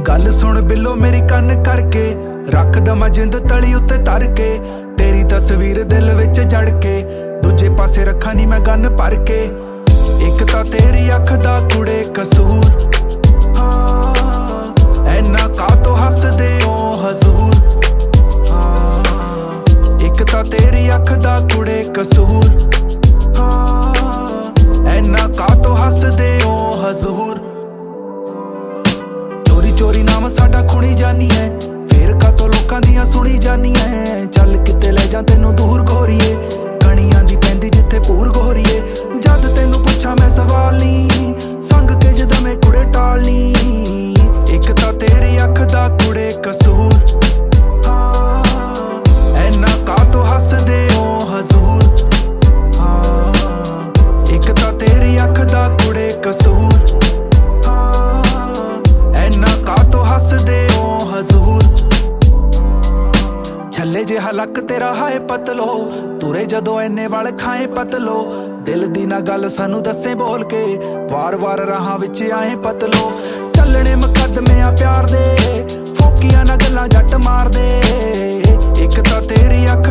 गल सुन बिल्लो मेरी कन्न करके, रख दमा जिंद तली उत्ते तर के। तेरी तस्वीर दिल विच जड़ के, दूजे पासे रखा नी मैं गन भर के। एक तां तेरी अख दा कुड़े कसूर, ऐना कातों हसदे ओ हजूर। एक तां तेरी अख दा कुड़े कसूर, ऐना कातों हसदे ओ हजूर। चोरी चोरी नाम साडा खुणी जानी है, फिर कातों लोकां दियां सुनी जानी है। चल किते ले जा तैनू दूर गोरीए, कणियां दी पैंदी जिथे पूर गोरीए। जद तैनू पुछां मैं सवाल नी, संग के जदमें कुड़े टालनी। एक तां तेरी अख दा कुड़े कसूर, ऐना कातों हसदे ओ हजूर। एक तां तेरी अख दा कुड़े कसूर, ऐना कातों हसदे ओ हजूर। छल्ले जिहा लक तेरा हाए पतलो, तुरे जदों इन्ने वाल खाए पतलो। दिल दी ना गल सानू दसे बोल के, वार वार राहां विच आए पतलो। चलने मुकदमे आ प्यार दे, फोकियां ना गल्लां जट मार दे। एक तां तेरी अख